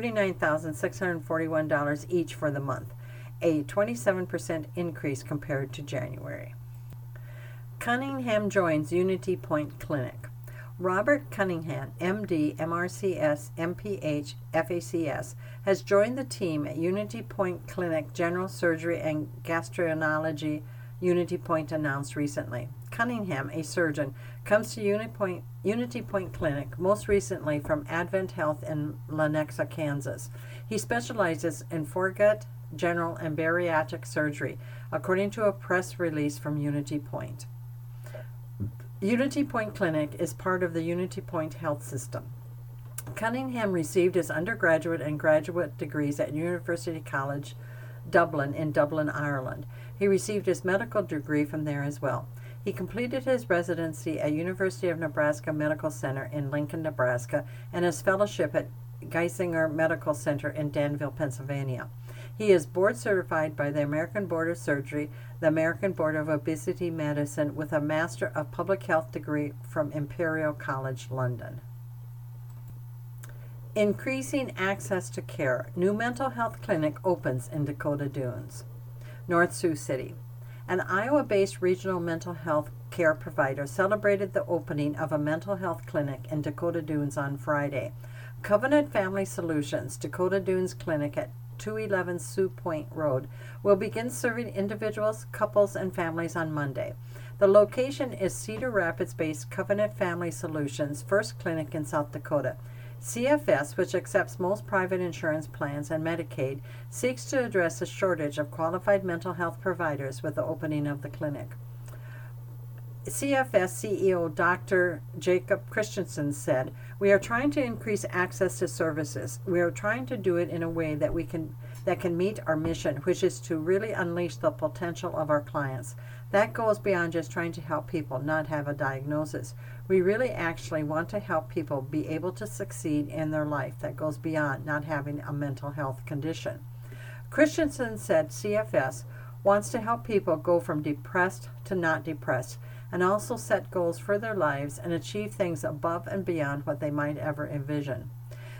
$39,641 each for the month, a 27% increase compared to January. Cunningham joins Unity Point Clinic. Robert Cunningham, MD, MRCS, MPH, FACS, has joined the team at Unity Point Clinic General Surgery and Gastroenterology, Unity Point announced recently. Cunningham, a surgeon, comes to Unity Point Clinic most recently from Advent Health in Lenexa, Kansas. He specializes in foregut, general, and bariatric surgery, according to a press release from Unity Point. Unity Point Clinic is part of the Unity Point Health System. Cunningham received his undergraduate and graduate degrees at University College Dublin in Dublin, Ireland. He received his medical degree from there as well. He completed his residency at University of Nebraska Medical Center in Lincoln, Nebraska, and his fellowship at Geisinger Medical Center in Danville, Pennsylvania. He is board certified by the American Board of Surgery, the American Board of Obesity Medicine, with a Master of Public Health degree from Imperial College London. Increasing access to care. New mental health clinic opens in Dakota Dunes. North Sioux City. An Iowa-based regional mental health care provider celebrated the opening of a mental health clinic in Dakota Dunes on Friday. Covenant Family Solutions, Dakota Dunes Clinic at 211 Sioux Point Road, will begin serving individuals, couples, and families on Monday. The location is Cedar Rapids-based Covenant Family Solutions' first clinic in South Dakota. CFS, which accepts most private insurance plans and Medicaid, seeks to address a shortage of qualified mental health providers with the opening of the clinic. CFS CEO Dr. Jacob Christensen said, "We are trying to increase access to services. We are trying to do it in a way that can meet our mission, which is to really unleash the potential of our clients. That goes beyond just trying to help people not have a diagnosis. We really actually want to help people be able to succeed in their life that goes beyond not having a mental health condition." Christensen said CFS wants to help people go from depressed to not depressed, and also set goals for their lives and achieve things above and beyond what they might ever envision.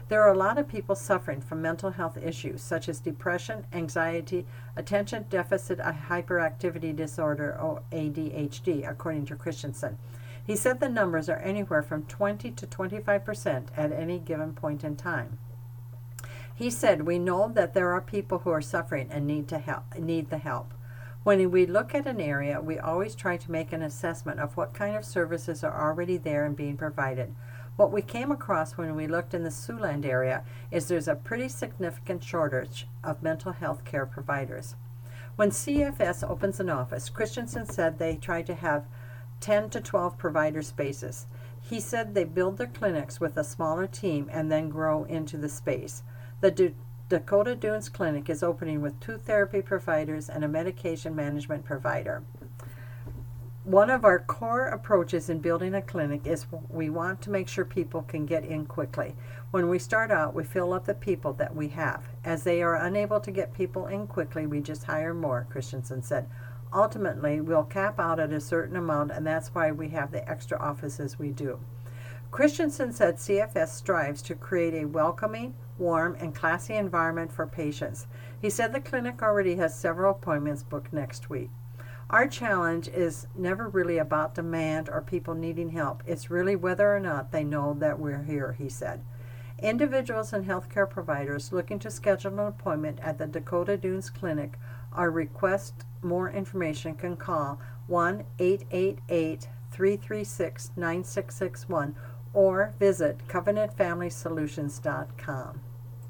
There are a lot of people suffering from mental health issues such as depression, anxiety, attention deficit hyperactivity disorder, or ADHD, according to Christensen. He said the numbers are anywhere from 20 to 25% at any given point in time. He said, "We know that there are people who are suffering and need the help. When we look at an area, we always try to make an assessment of what kind of services are already there and being provided. What we came across when we looked in the Siouxland area is there's a pretty significant shortage of mental health care providers." When CFS opens an office, Christensen said they try to have 10 to 12 provider spaces. He said they build their clinics with a smaller team and then grow into the space. The Dakota Dunes Clinic is opening with 2 therapy providers and a medication management provider. One of our core approaches in building a clinic is we want to make sure people can get in quickly. When we start out, we fill up the people that we have. As they are unable to get people in quickly, we just hire more, Christensen said. Ultimately, we'll cap out at a certain amount, and that's why we have the extra offices we do. Christensen said CFS strives to create a welcoming, warm, and classy environment for patients. He said the clinic already has several appointments booked next week. Our challenge is never really about demand or people needing help. It's really whether or not they know that we're here, he said. Individuals and healthcare providers looking to schedule an appointment at the Dakota Dunes Clinic or request more information can call 1-888-336-9661 or visit covenantfamilysolutions.com.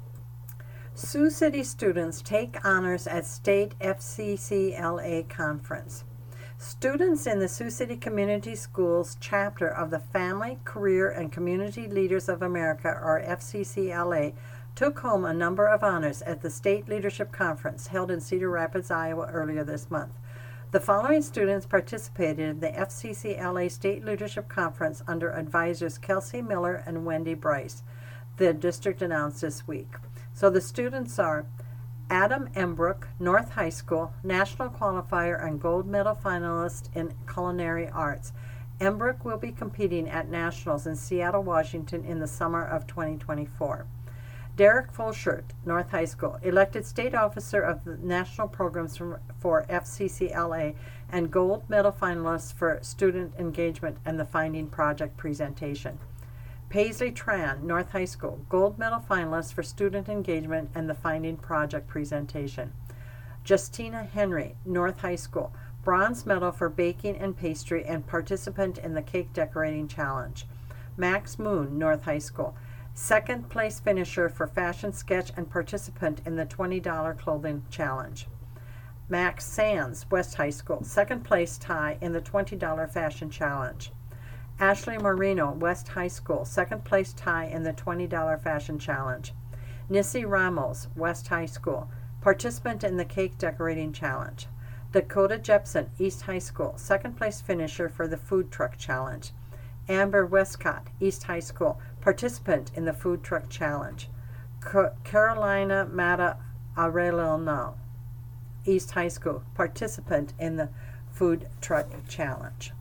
Sioux City students take honors at State FCCLA Conference. Students in the Sioux City Community Schools chapter of the Family, Career, and Community Leaders of America, or FCCLA, took home a number of honors at the State Leadership Conference held in Cedar Rapids, Iowa earlier this month. The following students participated in the FCCLA State Leadership Conference under advisors Kelsey Miller and Wendy Bryce, the district announced this week. So the students are Adam Embrook, North High School, national qualifier and gold medal finalist in culinary arts. Embrook will be competing at nationals in Seattle, Washington in the summer of 2024. Derek Fulshert, North High School, elected state officer of the national programs for FCCLA and gold medal finalist for student engagement and the Finding Project presentation. Paisley Tran, North High School, gold medal finalist for student engagement and the Finding Project presentation. Justina Henry, North High School, bronze medal for baking and pastry and participant in the cake decorating challenge. Max Moon, North High School, second place finisher for fashion sketch and participant in the $20 clothing challenge. Max Sands, West High School, second place tie in the $20 fashion challenge. Ashley Marino, West High School, second place tie in the $20 fashion challenge. Nissy Ramos, West High School, participant in the cake decorating challenge. Dakota Jepson, East High School, second place finisher for the food truck challenge. Amber Westcott, East High School, participant in the food truck challenge. Carolina Mata Arellano, East High School, participant in the food truck challenge.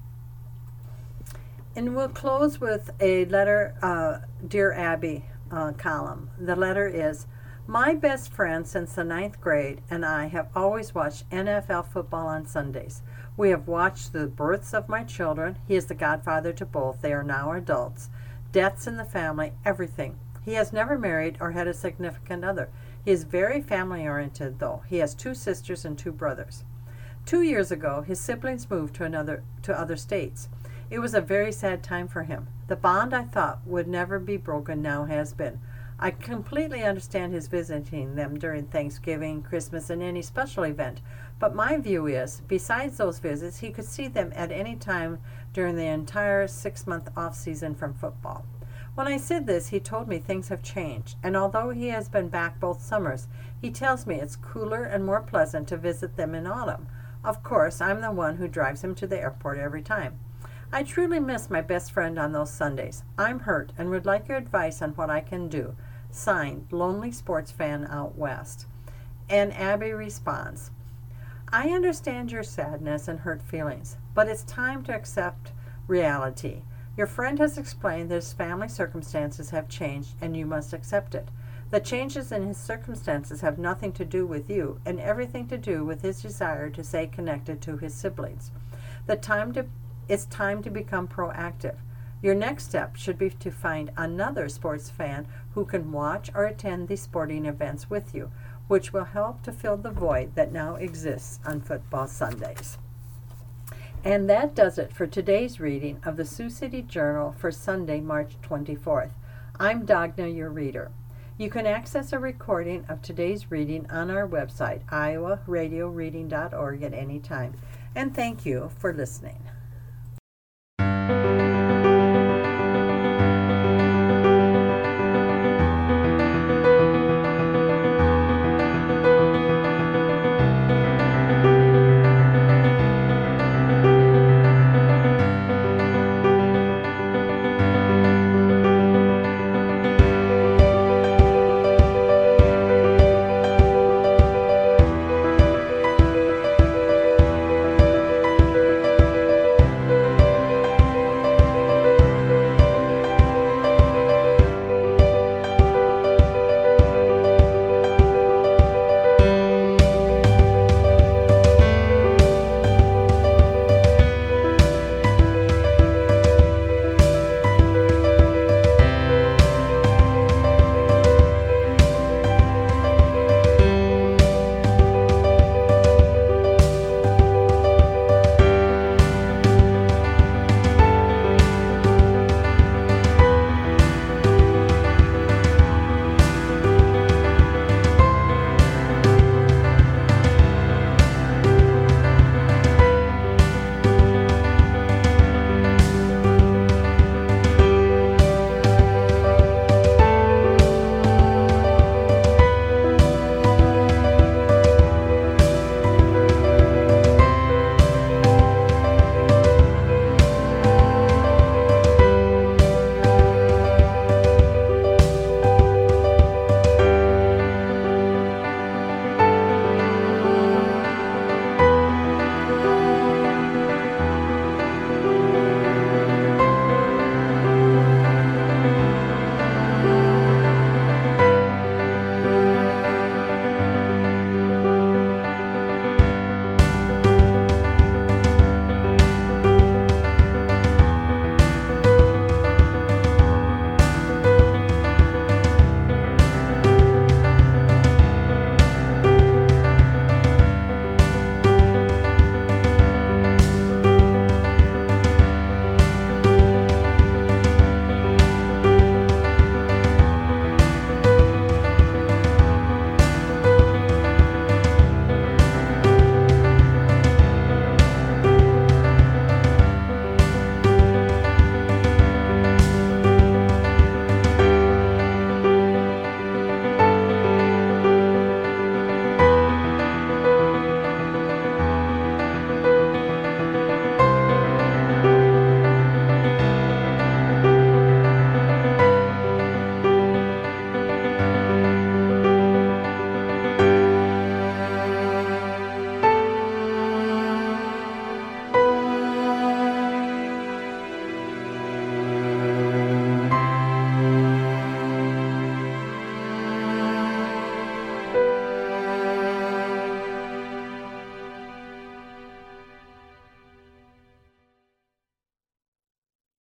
And we'll close with a letter, Dear Abby column. The letter is, "My best friend since the 9th grade and I have always watched NFL football on Sundays. We have watched the births of my children. He is the godfather to both. They are now adults. Deaths in the family, everything. He has never married or had a significant other. He is very family-oriented, though. He has 2 sisters and 2 brothers. 2 years ago, his siblings moved to other states. It was a very sad time for him. The bond I thought would never be broken now has been. I completely understand his visiting them during Thanksgiving, Christmas, and any special event, but my view is, besides those visits, he could see them at any time during the entire 6-month off-season from football. When I said this, he told me things have changed, and although he has been back both summers, he tells me it's cooler and more pleasant to visit them in autumn. Of course, I'm the one who drives him to the airport every time. I truly miss my best friend on those Sundays. I'm hurt and would like your advice on what I can do. Signed, Lonely Sports Fan Out West." And Abby responds, "I understand your sadness and hurt feelings, but it's time to accept reality. Your friend has explained that his family circumstances have changed and you must accept it. The changes in his circumstances have nothing to do with you and everything to do with his desire to stay connected to his siblings. It's time to become proactive. Your next step should be to find another sports fan who can watch or attend these sporting events with you, which will help to fill the void that now exists on football Sundays. And that does it for today's reading of the Sioux City Journal for Sunday, March 24th. I'm Dagna, your reader. You can access a recording of today's reading on our website, iowaradioreading.org, at any time. And thank you for listening.